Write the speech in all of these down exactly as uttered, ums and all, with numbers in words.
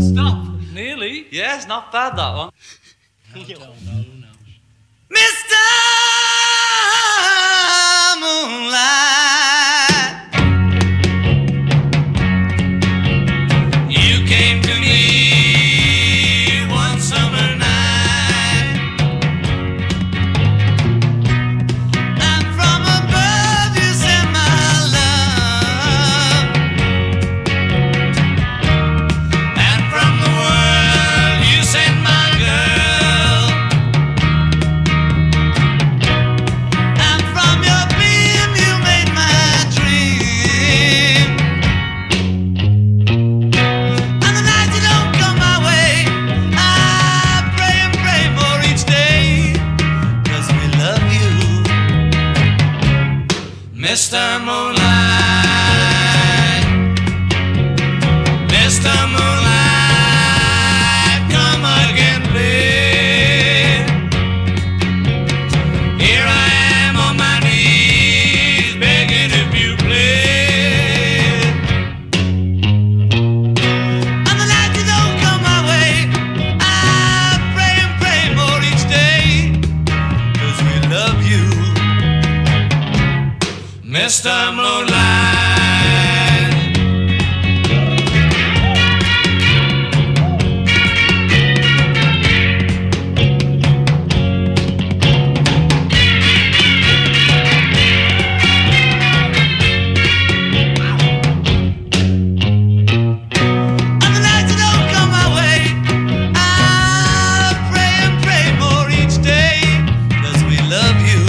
Stop. Nearly. Yes, not bad that one. No, no, no, no. Mister Moonlight, you came to me one summer night, and from above you sent my love, and from the world you sent my girl, and from your beam you made my dream. And the nights you don't come my way, I pray and pray more each day, 'cause we love you, Mister Moonlight, Mister Moonlight, come again, please. Here I am on my knees, begging if you please. And the nights you don't come my way, I pray and pray more each day, 'cause we love you, Mister Moonlight. And the nights you don't come my way, I pray and pray more each day, 'cause we love you,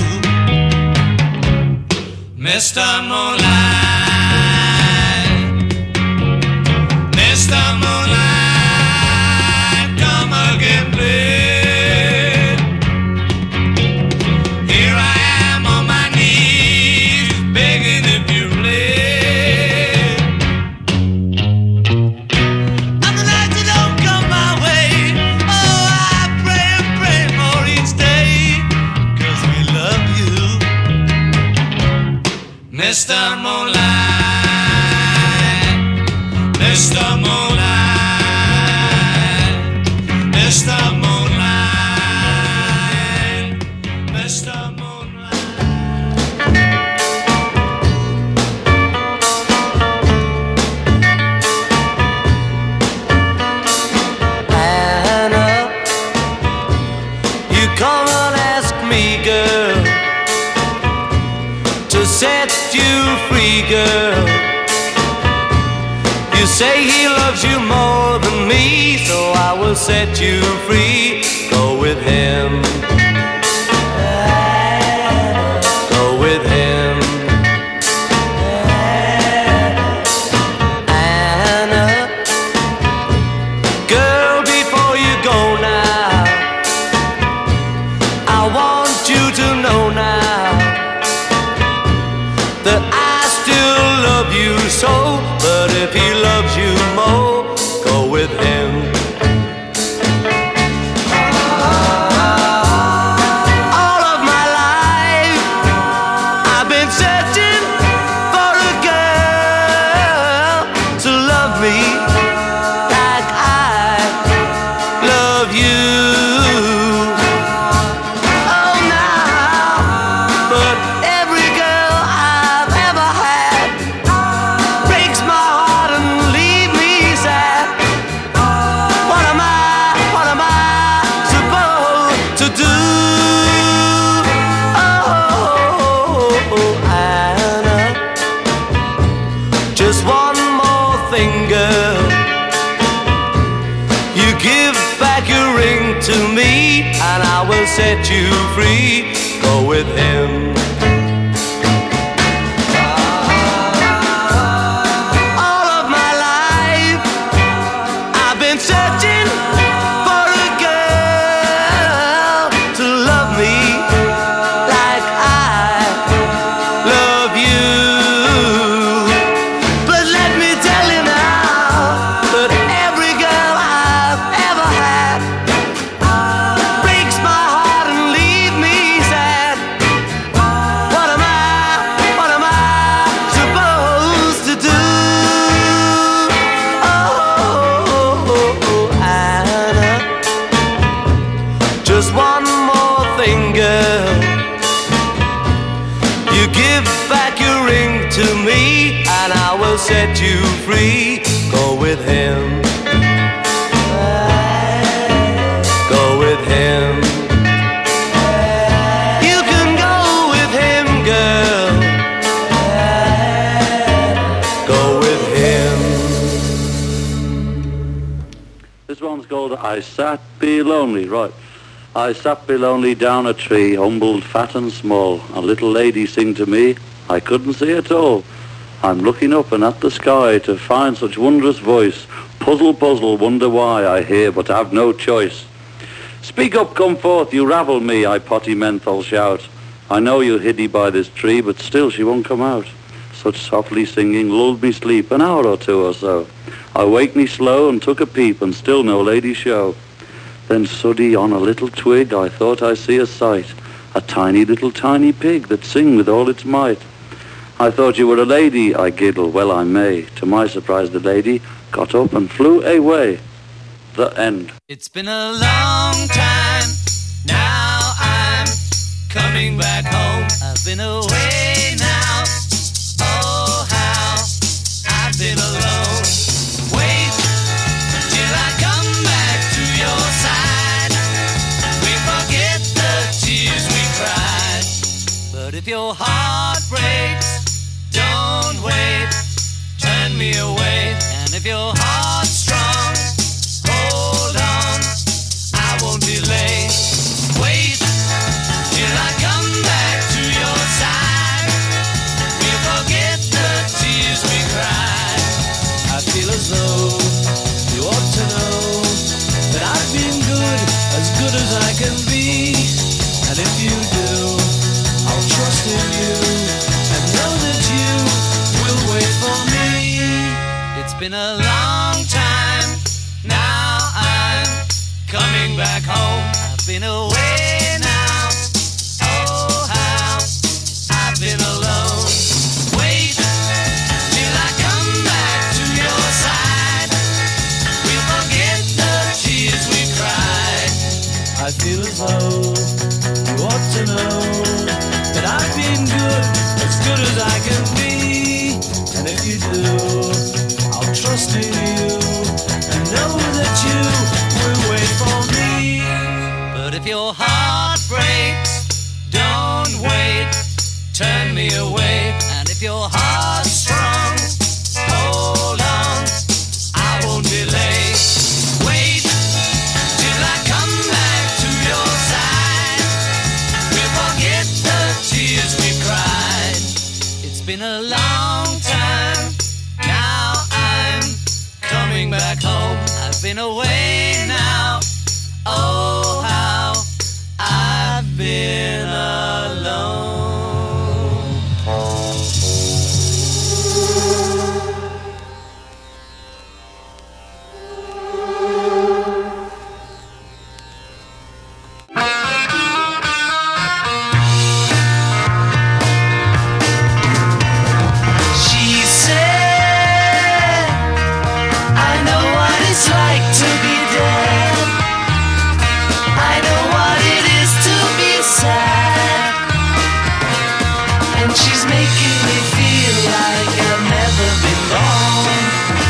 Mister Moonlight, Mister Moonlight, come again, please. Here I am on my knees, begging if you please. And the nights you don't come my way, oh, I pray and pray more each day, 'cause we love you, Mister Moonlight, Mister Moonlight, Mister Moonlight, Mister Moonlight. Anna, you come and ask me, girl, to set you free, girl. You say he loves you more than me, so I will set you free. Go with him. Go with him. Anna, girl, before you go now, I want you to know now that I still love you so, but if he loves you more, go with him. All of my life I've been searching for a girl to love me like I love you. Oh, now, but every girl I've ever had breaks my heart and leave me sad. What am I, what am I supposed to do? Oh, Anna, just one more thing, girl. You give back your ring to me, and I will set you free. Go with him. All of my life I've been searching for a girl to love me like I love you. But let me tell you now that every girl I've ever had breaks my heart and leave me sad. back your ring to me, and I will set you free. Go with him. Go with him. You can go with him, girl. Go with him. This one's called I Sat Be Lonely, right. I sat be lonely down a tree, humbled, fat and small. A little lady sing to me, I couldn't see at all. I'm looking up and at the sky to find such wondrous voice. Puzzle, puzzle, wonder why I hear but have no choice. Speak up, come forth, you ravel me, I potty menthol shout. I know you hiddy by this tree, but still she won't come out. Such softly singing lulled me sleep an hour or two or so. I waked me slow and took a peep, and still no lady show. Then suddy on a little twig I thought I see a sight, a tiny little tiny pig that sing with all its might. I thought you were a lady, I giggle, well I may. To my surprise the lady got up and flew away. The end. It's been a long time, now I'm coming back home. I've been away now, oh how I've been alone. Wait till I come back to your side. We forget the tears we cried. But if your heart breaks, don't wait, turn me away. And if your heart's strong, hold on, I won't delay. Wait till I come back to your side. We'll forget the tears we cried. I feel as though you ought to know that I've been good, as good as I can be. And if you do, I'll trust in you and know that you will wait for me. It's been a long time, now I'm coming back home. I've been away now, oh how I've been alone. Wait till I come back to your side. We'll forget the tears we cried. I feel as though you ought to know that I've been good, as good as I can be. And if you do, I'll trust in you and know that you will wait for me. But if your heart breaks, don't wait, turn me away. And if your heart's strong, hold on, I won't delay. Wait till I come back to your side. We'll forget the tears we cried. It's been a long time, now I'm coming back home. I've been away now, oh how I've been alone. She said, I know what it's like to be dead. I know what it is to be sad. And she's making me feel like I've never been born.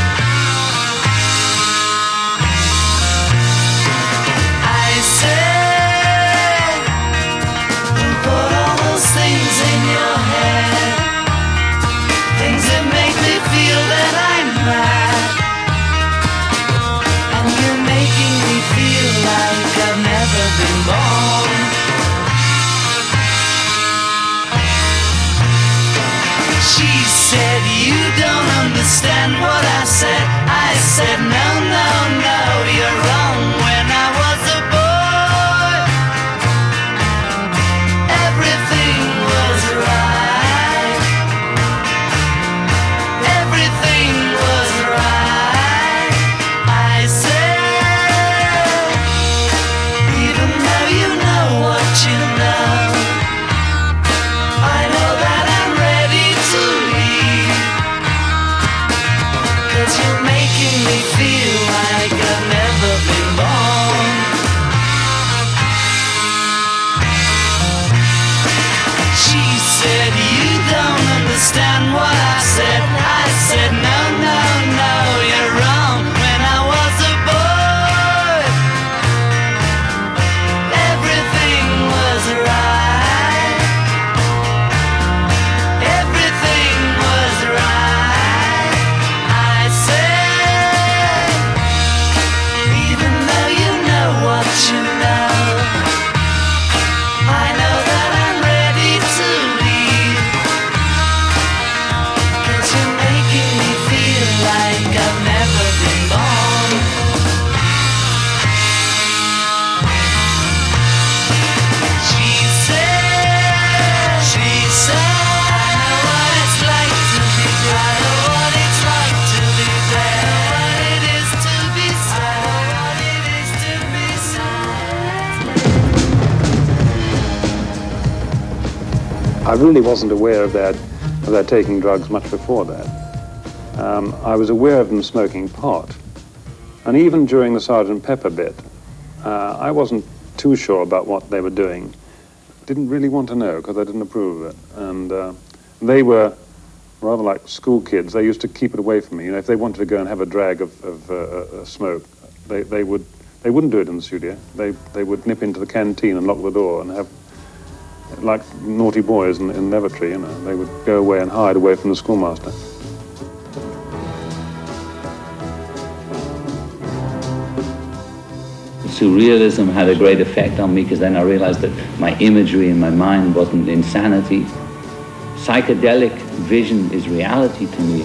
I said, who put all those things in your head? Things that make me feel that I'm mad. And you're making me feel like I've never been born. She said, you don't understand what I said. I said, no, no, no, you're wrong. When I was a boy, everything was right. Everything was right. I said, even though you know what you know, I know that I'm ready to leave. 'Cause you're making me feel I really wasn't aware of their, of their taking drugs much before that. Um, I was aware of them smoking pot. And even during the Sergeant Pepper bit, uh, I wasn't too sure about what they were doing. Didn't really want to know because I didn't approve of it. And uh, they were rather like school kids. They used to keep it away from me. You know, if they wanted to go and have a drag of, of uh, uh, smoke, they, they, would, they wouldn't do it in the studio. They, they would nip into the canteen and lock the door and have, like naughty boys in, in lavatory, you know, they would go away and hide away from the schoolmaster. Surrealism had a great effect on me because then I realized that my imagery in my mind wasn't insanity. Psychedelic vision is reality to me.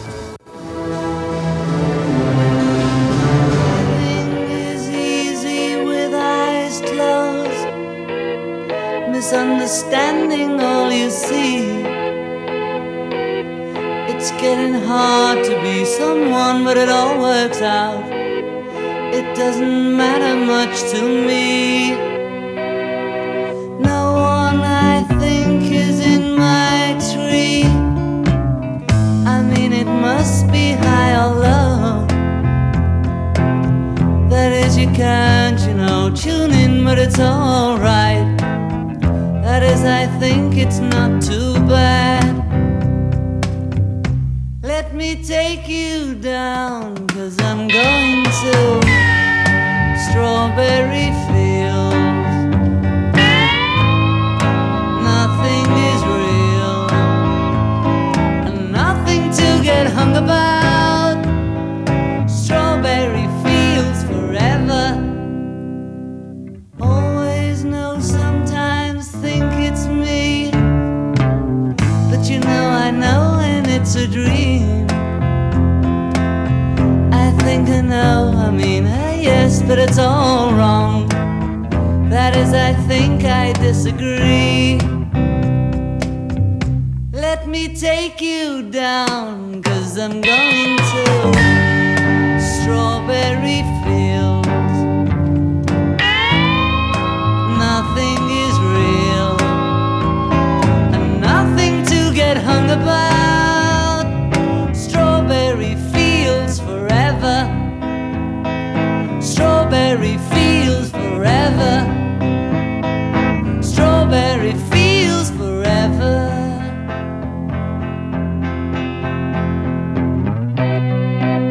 Living is easy with eyes closed, misunderstanding all you see. It's getting hard to be someone, but it all works out. It doesn't matter much to me. No one, I think, is in my tree. I mean, it must be high or low. That is, you can't, you know, tune in, but it's alright. That is, I think it's not too bad. Let me take you down, 'cause I'm going to strawberry fields. Nothing is real, and nothing to get hung about. Strawberry fields forever. Always know, sometimes think it's me, but you know I know, and it's a dream. I think I know, I mean, hey, yes, but it's all wrong. That is, I think I disagree. Let me take you down, 'cause I'm going to strawberry fields. Nothing is real, and nothing to get hung about. Strawberry fields forever. Strawberry fields forever. Strawberry fields forever.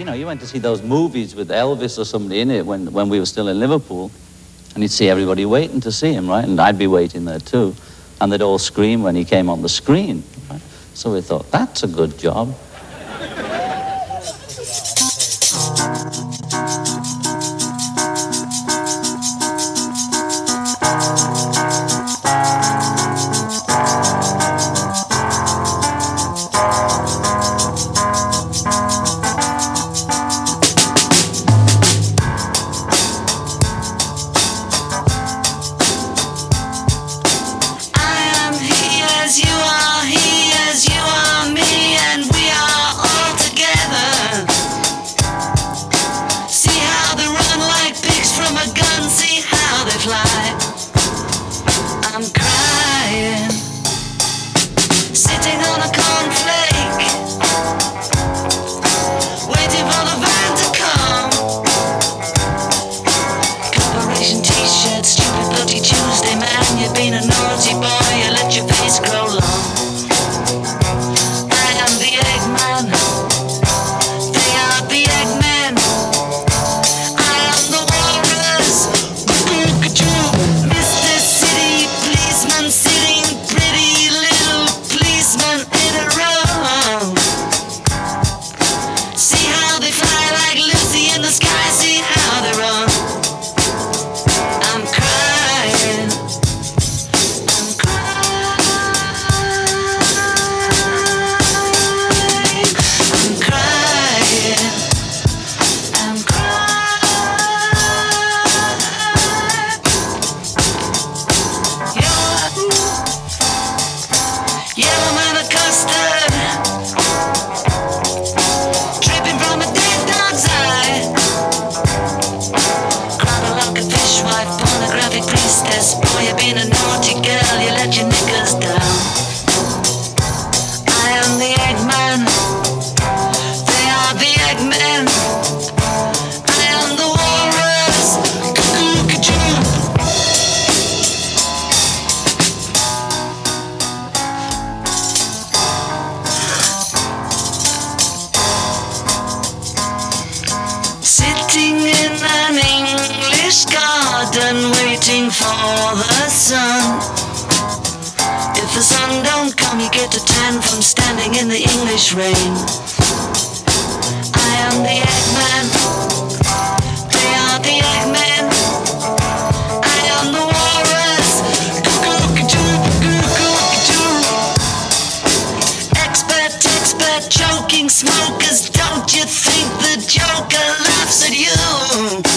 you know, you went to see those movies with Elvis or somebody in it when, when we were still in Liverpool, and you'd see everybody waiting to see him, right? And I'd be waiting there too. And they'd all scream when he came on the screen, right? So we thought, that's a good job. For the sun. If the sun don't come, you get a tan from standing in the English rain. I am the Eggman. They are the Eggmen. I am the walrus. Expert, expert, choking smokers. Don't you think the Joker laughs at you?